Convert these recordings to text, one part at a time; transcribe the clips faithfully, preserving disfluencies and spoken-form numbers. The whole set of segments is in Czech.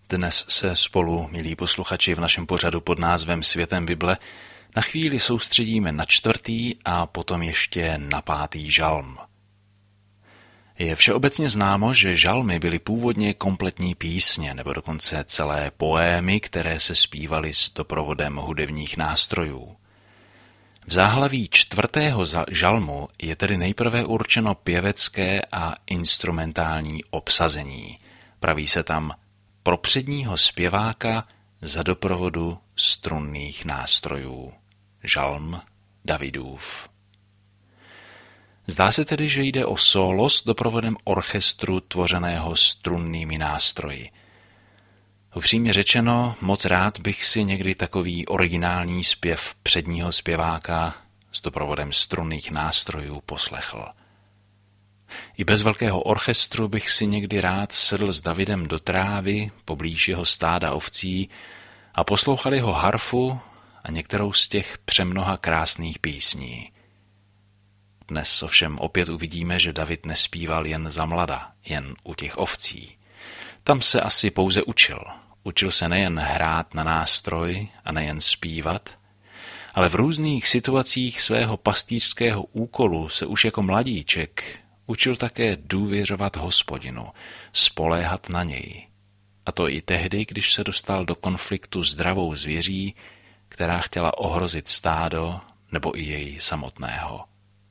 Dnes se spolu, milí posluchači, v našem pořadu pod názvem Světem Bible na chvíli soustředíme na čtvrtý a potom ještě na pátý žalm. Je všeobecně známo, že žalmy byly původně kompletní písně nebo dokonce celé poémy, které se zpívaly s doprovodem hudebních nástrojů. V záhlaví čtvrtého žalmu je tedy nejprve určeno pěvecké a instrumentální obsazení. Praví se tam pro předního zpěváka za doprovodu strunných nástrojů. Žalm Davidův. Zdá se tedy, že jde o sólo s doprovodem orchestru tvořeného strunnými nástroji. Upřímně řečeno, moc rád bych si někdy takový originální zpěv předního zpěváka s doprovodem strunných nástrojů poslechl. I bez velkého orchestru bych si někdy rád sedl s Davidem do trávy poblíž jeho stáda ovcí a poslouchal jeho harfu a některou z těch přemnoha krásných písní. Dnes ovšem opět uvidíme, že David nespíval jen za mlada, jen u těch ovcí. Tam se asi pouze učil. Učil se nejen hrát na nástroj a nejen zpívat, ale v různých situacích svého pastýřského úkolu se už jako mladíček učil také důvěřovat Hospodinu, spoléhat na něj. A to i tehdy, když se dostal do konfliktu s dravou zvěří, která chtěla ohrozit stádo nebo i jej samotného.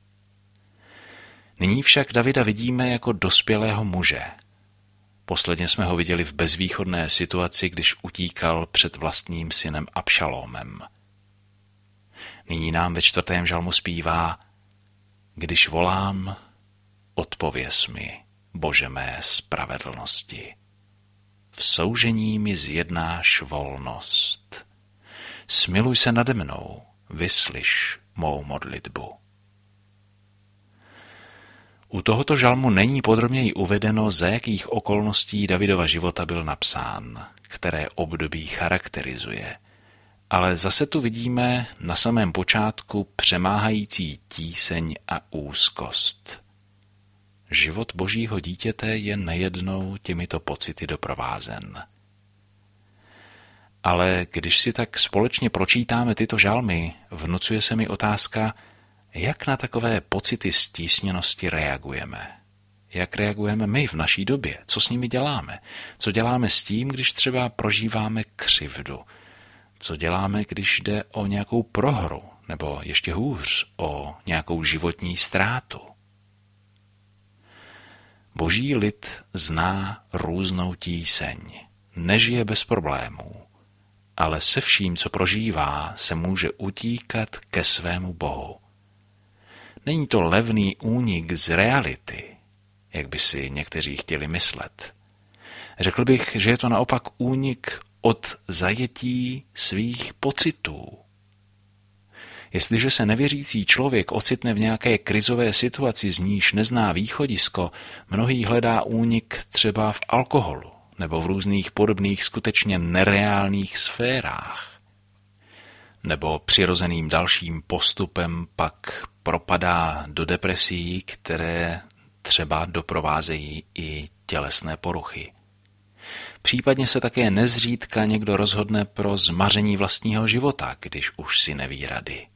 Nyní však Davida vidíme jako dospělého muže. Posledně jsme ho viděli v bezvýchodné situaci, když utíkal před vlastním synem Abšalómem. Nyní nám ve čtvrtém žalmu zpívá: Když volám, odpověz mi, Bože mé spravedlnosti. V soužení mi zjednáš volnost. Smiluj se nade mnou, vyslyš mou modlitbu. U tohoto žalmu není podrobněji uvedeno, za jakých okolností Davidova života byl napsán, které období charakterizuje. Ale zase tu vidíme na samém počátku přemáhající tíseň a úzkost. Život božího dítěte je nejednou těmito pocity doprovázen. Ale když si tak společně pročítáme tyto žalmy, vnucuje se mi otázka, jak na takové pocity stísněnosti reagujeme? Jak reagujeme my v naší době? Co s nimi děláme? Co děláme s tím, když třeba prožíváme křivdu? Co děláme, když jde o nějakou prohru? Nebo ještě hůř, o nějakou životní ztrátu? Boží lid zná různou tíseň, nežije bez problémů, ale se vším, co prožívá, se může utíkat ke svému Bohu. Není to levný únik z reality, jak by si někteří chtěli myslet. Řekl bych, že je to naopak únik od zajetí svých pocitů. Jestliže se nevěřící člověk ocitne v nějaké krizové situaci, z níž nezná východisko, mnohý hledá únik třeba v alkoholu nebo v různých podobných skutečně nereálných sférách. Nebo přirozeným dalším postupem pak propadá do depresí, které třeba doprovázejí i tělesné poruchy. Případně se také nezřídka někdo rozhodne pro zmaření vlastního života, když už si neví rady.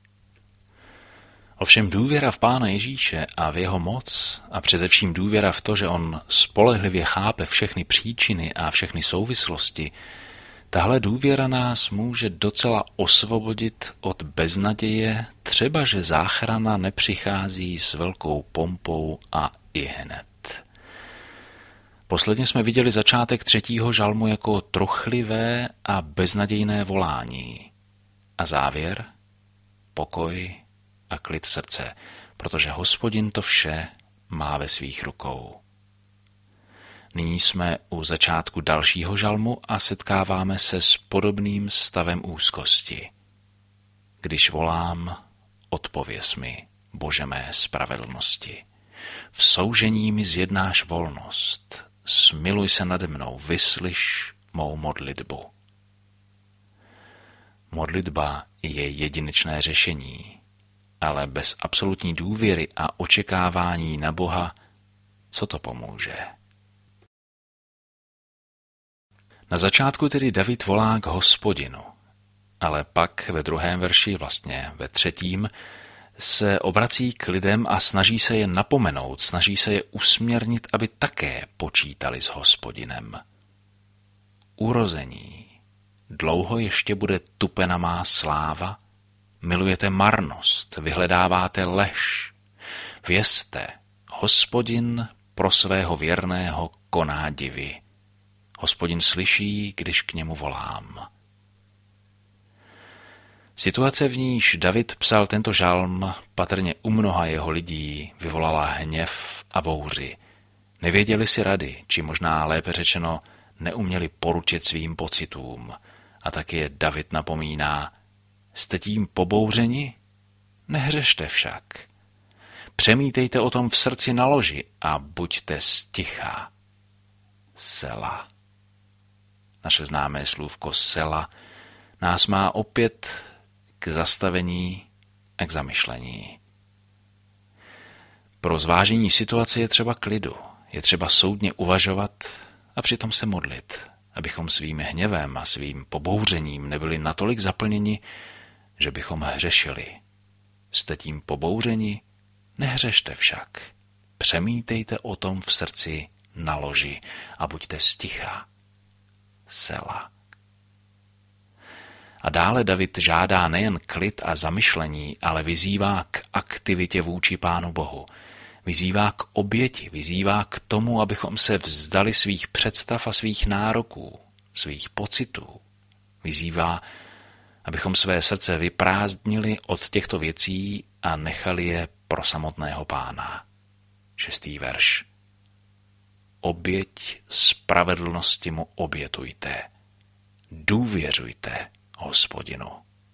Ovšem důvěra v Pána Ježíše a v jeho moc a především důvěra v to, že on spolehlivě chápe všechny příčiny a všechny souvislosti, tahle důvěra nás může docela osvobodit od beznaděje, třeba že záchrana nepřichází s velkou pompou a ihned. Posledně jsme viděli začátek třetího žalmu jako trochlivé a beznadějné volání. A závěr? Pokoj a klid srdce, protože Hospodin to vše má ve svých rukou. Nyní jsme u začátku dalšího žalmu a setkáváme se s podobným stavem úzkosti. Když volám, odpověz mi, Bože mé spravedlnosti. V soužení mi zjednáš volnost. Smiluj se nade mnou, vyslyš mou modlitbu. Modlitba je jedinečné řešení, ale bez absolutní důvěry a očekávání na Boha, co to pomůže? Na začátku tedy David volá k Hospodinu, ale pak ve druhém verši, vlastně ve třetím, se obrací k lidem a snaží se je napomenout, snaží se je usměrnit, aby také počítali s Hospodinem. Urození. Dlouho ještě bude tupena má sláva? Milujete marnost, vyhledáváte lež. Vězte, Hospodin pro svého věrného koná divy. Hospodin slyší, když k němu volám. Situace, v níž David psal tento žalm, patrně u mnoha jeho lidí vyvolala hněv a bouři. Nevěděli si rady, či možná lépe řečeno, neuměli poručit svým pocitům. A tak je David napomíná, jste tím pobouřeni? Nehřešte však. Přemítejte o tom v srdci na loži a buďte sticha. Sela. Naše známé slůvko sela nás má opět k zastavení a k zamyšlení. Pro zvážení situace je třeba klidu, je třeba soudně uvažovat a přitom se modlit, abychom svým hněvem a svým pobouřením nebyli natolik zaplněni, že bychom hřešili. Jste tím pobouřeni? Nehřešte však. Přemítejte o tom v srdci na loži a buďte sticha. Sela. A dále David žádá nejen klid a zamyšlení, ale vyzývá k aktivitě vůči Pánu Bohu. Vyzývá k oběti, vyzývá k tomu, abychom se vzdali svých představ a svých nároků, svých pocitů. Vyzývá, abychom své srdce vyprázdnili od těchto věcí a nechali je pro samotného Pána. Šestý verš. Oběť spravedlnosti mu obětujte. Důvěřujte Hospodinu.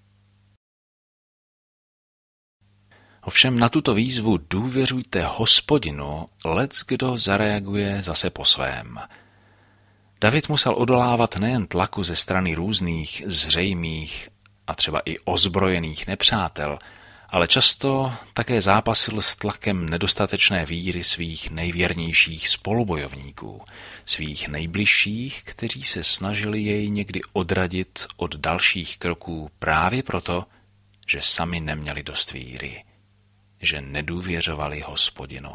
Ovšem na tuto výzvu důvěřujte Hospodinu, leckdo zareaguje zase po svém. David musel odolávat nejen tlaku ze strany různých zřejmých a třeba i ozbrojených nepřátel, ale často také zápasil s tlakem nedostatečné víry svých nejvěrnějších spolubojovníků, svých nejbližších, kteří se snažili jej někdy odradit od dalších kroků právě proto, že sami neměli dost víry, že nedůvěřovali Hospodinu.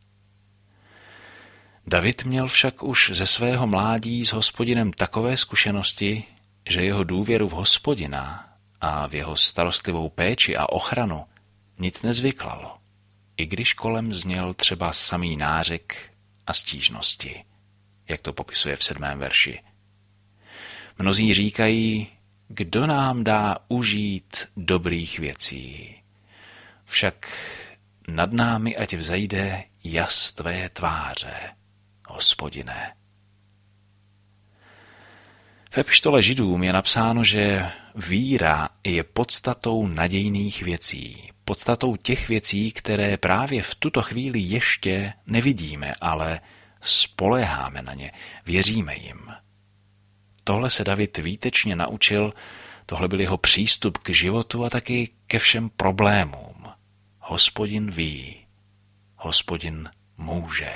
David měl však už ze svého mládí s Hospodinem takové zkušenosti, že jeho důvěru v Hospodina a v jeho starostlivou péči a ochranu nic nezvyklalo, i když kolem zněl třeba samý nářek a stížnosti, jak to popisuje v sedmém verši. Mnozí říkají, kdo nám dá užít dobrých věcí, však nad námi ať vzejde jas tvé tváře, Hospodine. V epištole Židům je napsáno, že víra je podstatou nadějných věcí, podstatou těch věcí, které právě v tuto chvíli ještě nevidíme, ale spoléháme na ně, věříme jim. Tohle se David výtečně naučil, tohle byl jeho přístup k životu a taky ke všem problémům. Hospodin ví, Hospodin může.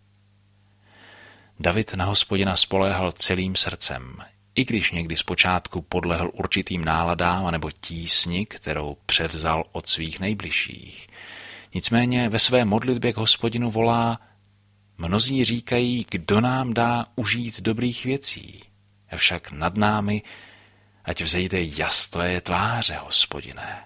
David na Hospodina spoléhal celým srdcem, i když někdy zpočátku podlehl určitým náladám anebo tísni, kterou převzal od svých nejbližších. Nicméně ve své modlitbě k Hospodinu volá, mnozí říkají, kdo nám dá užít dobrých věcí, avšak nad námi ať vzejde jas tvé tváře, Hospodine.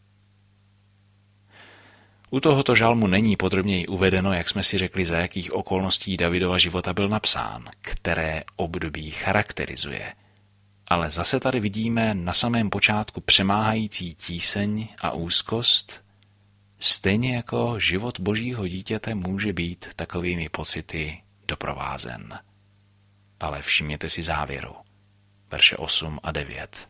U tohoto žalmu není podrobněji uvedeno, jak jsme si řekli, za jakých okolností Davidova života byl napsán, které období charakterizuje. Ale zase tady vidíme na samém počátku přemáhající tíseň a úzkost, stejně jako život božího dítěte může být takovými pocity doprovázen. Ale všimněte si závěru, verše osm a devět.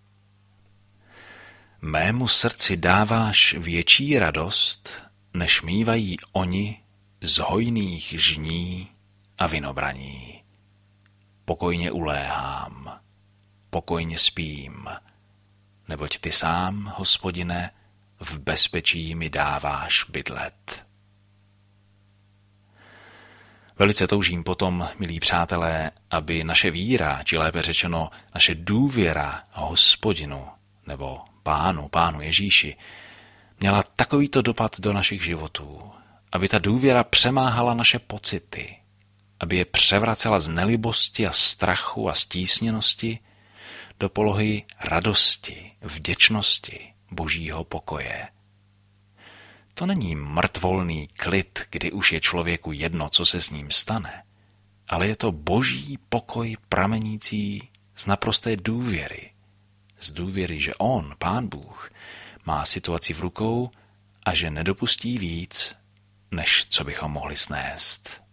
Mému srdci dáváš větší radost, než mívají oni z hojných žní a vinobraní. Pokojně uléhám, pokojně spím, neboť ty sám, Hospodine, v bezpečí mi dáváš bydlet. Velice toužím potom, milí přátelé, aby naše víra, či lépe řečeno naše důvěra Hospodinu nebo Pánu, Pánu Ježíši, měla takovýto dopad do našich životů, aby ta důvěra přemáhala naše pocity, aby je převracela z nelibosti a strachu a stísněnosti do polohy radosti, vděčnosti, božího pokoje. To není mrtvolný klid, kdy už je člověku jedno, co se s ním stane, ale je to boží pokoj pramenící z naprosté důvěry. Z důvěry, že on, Pán Bůh, má situaci v rukou a že nedopustí víc, než co bychom mohli snést.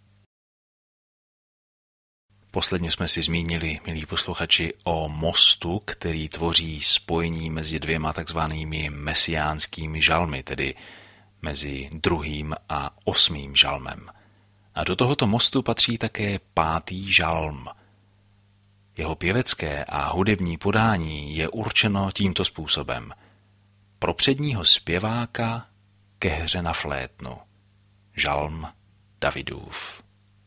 Posledně jsme si zmínili, milí posluchači, o mostu, který tvoří spojení mezi dvěma takzvanými mesiánskými žalmy, tedy mezi druhým a osmým žalmem. A do tohoto mostu patří také pátý žalm. Jeho pěvecké a hudební podání je určeno tímto způsobem. Pro předního zpěváka ke hře na flétnu. Žalm Davidův.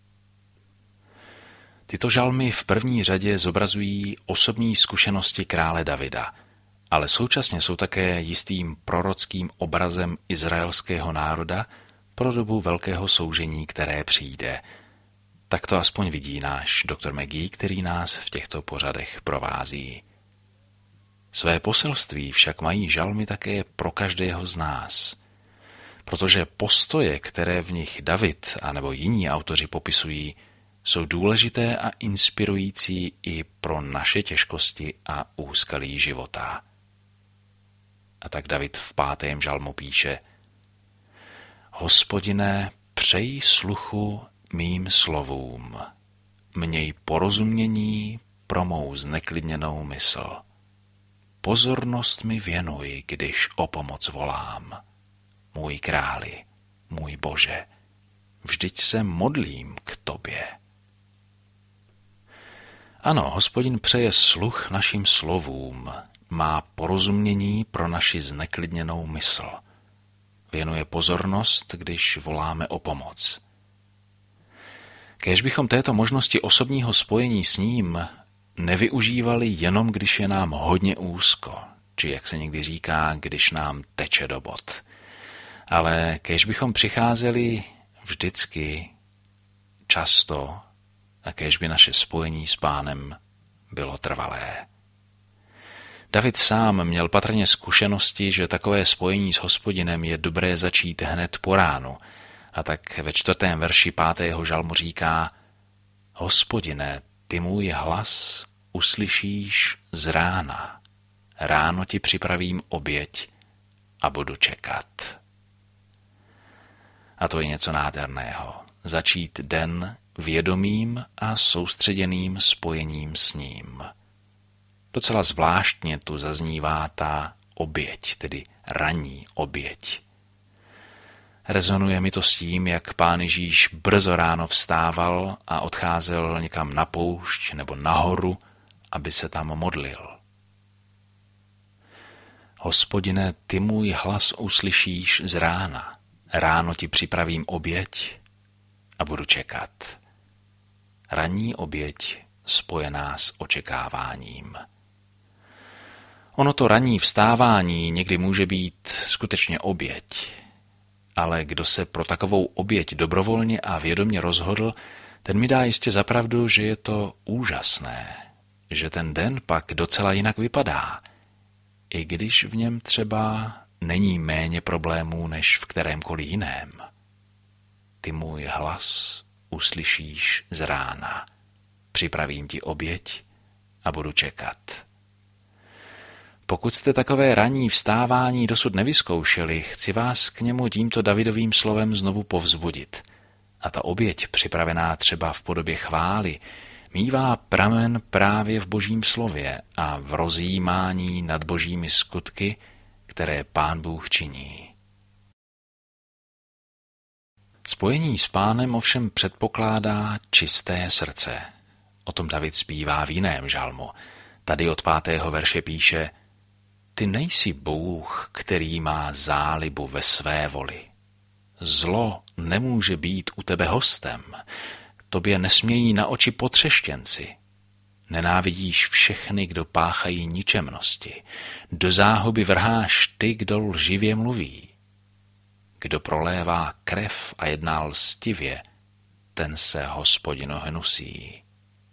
Tyto žalmy v první řadě zobrazují osobní zkušenosti krále Davida, ale současně jsou také jistým prorockým obrazem izraelského národa pro dobu velkého soužení, které přijde. Tak to aspoň vidí náš doktor Magee, který nás v těchto pořadech provází. Své poselství však mají žalmy také pro každého z nás, protože postoje, které v nich David anebo jiní autoři popisují, jsou důležité a inspirující i pro naše těžkosti a úskalí života. A tak David v pátém žalmu píše: Hospodine, přej sluchu mým slovům, měj porozumění pro mou zneklidněnou mysl. Pozornost mi věnuj, když o pomoc volám. Můj králi, můj Bože, vždyť se modlím k tobě. Ano, Hospodin přeje sluch našim slovům, má porozumění pro naši zneklidněnou mysl. Věnuje pozornost, když voláme o pomoc. Kéž bychom této možnosti osobního spojení s ním nevyužívali jenom, když je nám hodně úzko, či jak se někdy říká, když nám teče do bot. Ale kéž bychom přicházeli vždycky, často, a kéž by naše spojení s Pánem bylo trvalé. David sám měl patrně zkušenosti, že takové spojení s Hospodinem je dobré začít hned po ránu, a tak ve čtvrtém verši pátého žalmu říká: Hospodine, ty můj hlas uslyšíš z rána. Ráno ti připravím oběť a budu čekat. A to je něco nádherného. Začít den vědomým a soustředěným spojením s ním. Docela zvláštně tu zaznívá ta oběť, tedy ranní oběť. Rezonuje mi to s tím, jak Pán Ježíš brzo ráno vstával a odcházel někam na poušť nebo nahoru, aby se tam modlil. Hospodine, ty můj hlas uslyšíš z rána. Ráno ti připravím oběť a budu čekat. Ranní oběť spojená s očekáváním. Ono to ranní vstávání někdy může být skutečně oběť, ale kdo se pro takovou oběť dobrovolně a vědomě rozhodl, ten mi dá jistě za pravdu, že je to úžasné, že ten den pak docela jinak vypadá, i když v něm třeba není méně problémů než v kterémkoliv jiném. Ty můj hlas uslyšíš z rána. Připravím ti oběť a budu čekat. Pokud jste takové ranní vstávání dosud nevyzkoušeli, chci vás k němu tímto Davidovým slovem znovu povzbudit. A ta oběť, připravená třeba v podobě chvály, mívá pramen právě v Božím slově a v rozjímání nad božími skutky, které Pán Bůh činí. Spojení s Pánem ovšem předpokládá čisté srdce. O tom David zpívá v jiném žalmu. Tady od pátého verše píše: Ty nejsi Bůh, který má zálibu ve své voli. Zlo nemůže být u tebe hostem. Tobě nesmějí na oči potřeštěnci. Nenávidíš všechny, kdo páchají ničemnosti. Do záhuby vrháš ty, kdo lživě mluví. Kdo prolévá krev a jedná lstivě, ten se Hospodinu hnusí.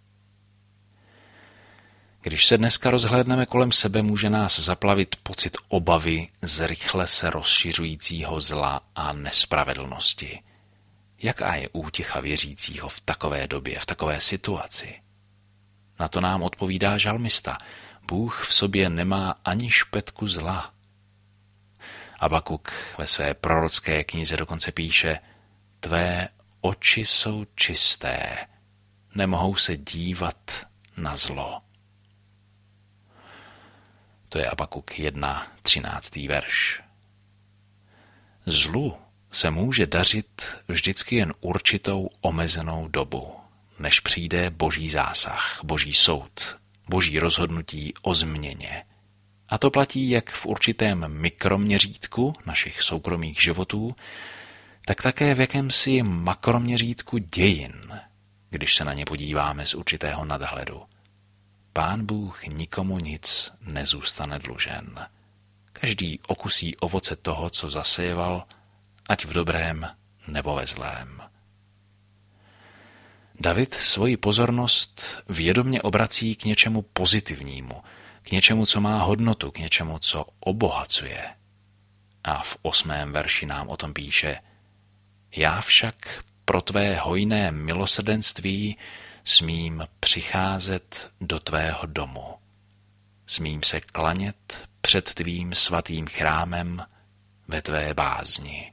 Když se dneska rozhlédneme kolem sebe, může nás zaplavit pocit obavy z rychle se rozšiřujícího zla a nespravedlnosti. Jaká je útěcha věřícího v takové době, v takové situaci? Na to nám odpovídá žalmista. Bůh v sobě nemá ani špetku zla. Habakuk ve své prorocké knize dokonce píše: Tvé oči jsou čisté, nemohou se dívat na zlo. To je Habakuk jedna, třináctý verš. Zlu se může dařit vždycky jen určitou omezenou dobu, než přijde boží zásah, boží soud, boží rozhodnutí o změně. A to platí jak v určitém mikroměřítku našich soukromých životů, tak také v jakémsi makroměřítku dějin, když se na ně podíváme z určitého nadhledu. Pán Bůh nikomu nic nezůstane dlužen. Každý okusí ovoce toho, co zaséval, ať v dobrém nebo ve zlém. David svoji pozornost vědomě obrací k něčemu pozitivnímu, k něčemu, co má hodnotu, k něčemu, co obohacuje. A v osmém verši nám o tom píše: Já však pro tvé hojné milosrdenství smím přicházet do tvého domu. Smím se klanět před tvým svatým chrámem ve tvé bázni.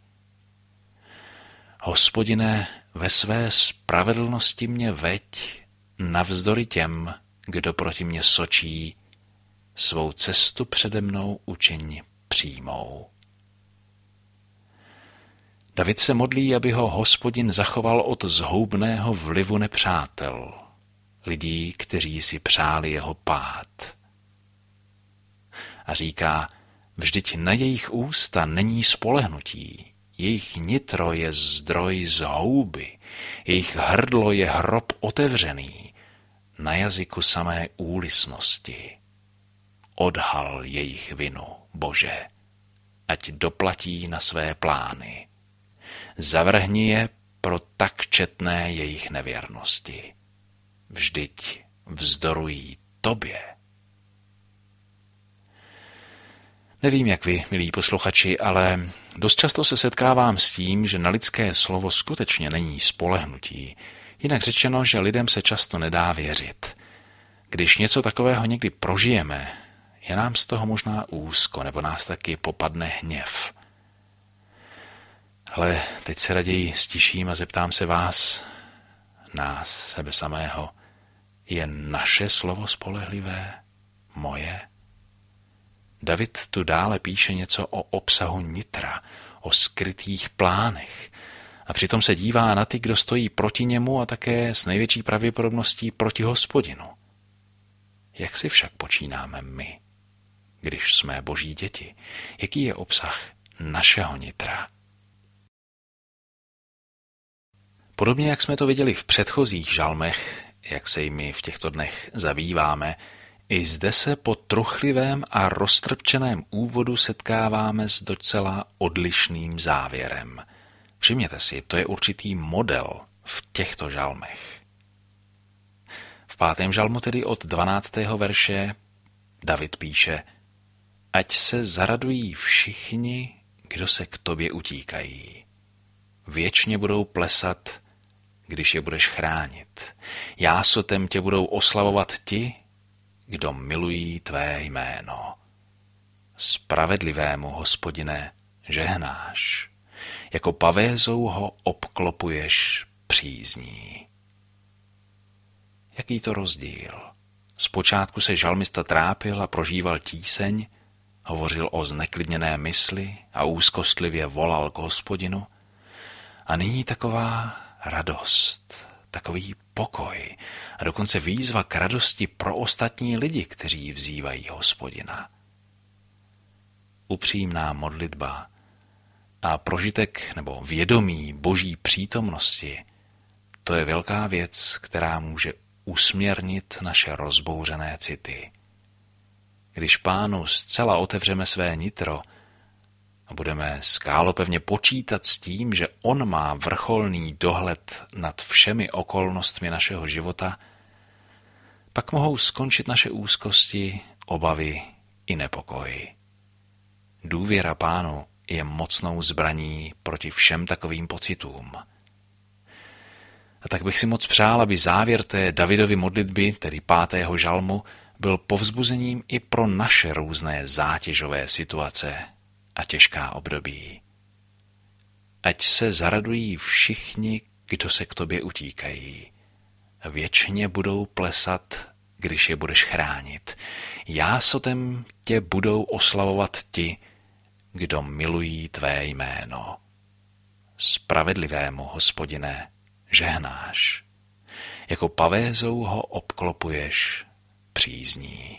Hospodine, ve své spravedlnosti mě veď, navzdory těm, kdo proti mě sočí, svou cestu přede mnou učiň přímou. David se modlí, aby ho Hospodin zachoval od zhoubného vlivu nepřátel, lidí, kteří si přáli jeho pád. A říká: vždyť na jejich ústa není spolehnutí, jejich nitro je zdroj zhouby, jejich hrdlo je hrob otevřený, na jazyku samé úlisnosti. Odhal jejich vinu, Bože, ať doplatí na své plány. Zavrhni je pro tak četné jejich nevěrnosti. Vždyť vzdorují tobě. Nevím, jak vy, milí posluchači, ale dost často se setkávám s tím, že na lidské slovo skutečně není spolehnutí. Jinak řečeno, že lidem se často nedá věřit. Když něco takového někdy prožijeme, je nám z toho možná úzko, nebo nás taky popadne hněv. Ale teď se raději stiším a zeptám se vás, nás, sebe samého, je naše slovo spolehlivé, moje? David tu dále píše něco o obsahu nitra, o skrytých plánech a přitom se dívá na ty, kdo stojí proti němu a také s největší pravděpodobností proti Hospodinu. Jak si však počínáme my, když jsme Boží děti? Jaký je obsah našeho nitra? Podobně, jak jsme to viděli v předchozích žalmech, jak se jimi v těchto dnech zabýváme, i zde se po truchlivém a roztrpčeném úvodu setkáváme s docela odlišným závěrem. Všimněte si, to je určitý model v těchto žalmech. V pátém žalmu, tedy od dvanáctého verše, David píše: Ať se zaradují všichni, kdo se k tobě utíkají. Věčně budou plesat, když je budeš chránit. Jásotem tě budou oslavovat ti, kdo milují tvé jméno. Spravedlivému, Hospodine, žehnáš. Jako pavézou ho obklopuješ přízní. Jaký to rozdíl? Zpočátku se žalmista trápil a prožíval tíseň, hovořil o zneklidněné mysli a úzkostlivě volal k Hospodinu. A nyní taková radost, takový pokoj a dokonce výzva k radosti pro ostatní lidi, kteří vzývají Hospodina. Upřímná modlitba A prožitek nebo vědomí Boží přítomnosti, to je velká věc, která může usměrnit naše rozbouřené city. Když Pánu zcela otevřeme své nitro a budeme skálopevně počítat s tím, že on má vrcholný dohled nad všemi okolnostmi našeho života, pak mohou skončit naše úzkosti, obavy i nepokoj. Důvěra Pánu je mocnou zbraní proti všem takovým pocitům. A tak bych si moc přál, aby závěr té Davidovy modlitby, tedy pátého žalmu, byl povzbuzením i pro naše různé zátěžové situace a těžká období. Ať se zaradují všichni, kdo se k tobě utíkají. Věčně budou plesat, když je budeš chránit. Jásotem tě budou oslavovat ti, kdo milují tvé jméno. Spravedlivému, Hospodine, žehnáš. Jako pavézou ho obklopuješ přízní.